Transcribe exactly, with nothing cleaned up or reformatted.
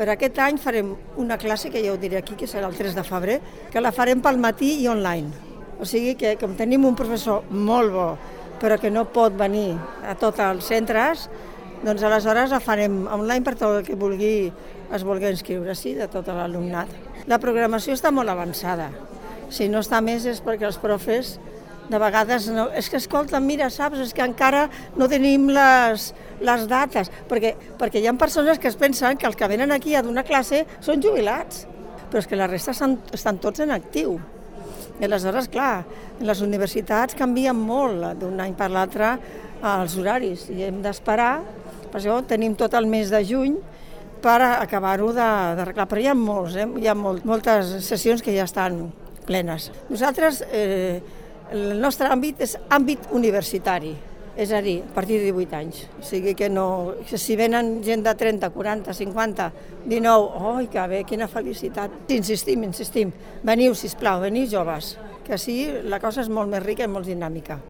Per aquest any farem una classe, que ja ho diré aquí, que serà el tres de febrer, que la farem pel matí i online. O sigui que, com tenim un professor molt bo, però que no pot venir a tots els centres, doncs aleshores la farem online per tot el que vulgui, es vulgui inscriure, sí, de tot l'alumnat. La programació està molt avançada. Si no està més és perquè els profes de vegades no, és que escolta, mira, saps, és que encara no tenim les, les dates, perquè, perquè hi ha persones que es pensen que els que venen aquí a donar classe són jubilats, però és que la resta estan, estan tots en actiu. I aleshores, clar, les universitats canvien molt d'un any per l'altre els horaris i hem d'esperar, per això tenim tot el mes de juny per acabar-ho d'arreglar, però hi ha molts, eh? Hi ha molt, moltes sessions que ja estan plenes. Nosaltres, eh, el nostre àmbit és àmbit universitari, és a dir, a partir de divuit anys. O sigui que no, si venen gent de trenta, quaranta, cinquanta, dinou, oi, que bé, quina felicitat. Insistim, insistim, veniu, sisplau, veniu joves, que així la cosa és molt més rica i molt dinàmica.